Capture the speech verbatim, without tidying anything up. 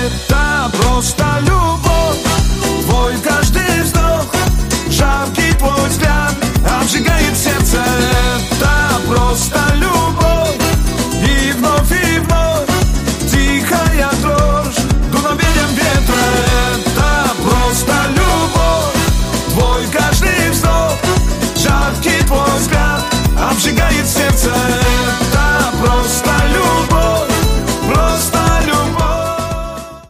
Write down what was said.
Это просто любовь. Твой каждый вздох, жаркий твой взгляд обжигает сердце. Это просто любовь. И вновь, и вновь тихая дрожь дуновением ветра. Это просто любовь. Твой каждый вздох, жаркий твой взгляд обжигает сердце.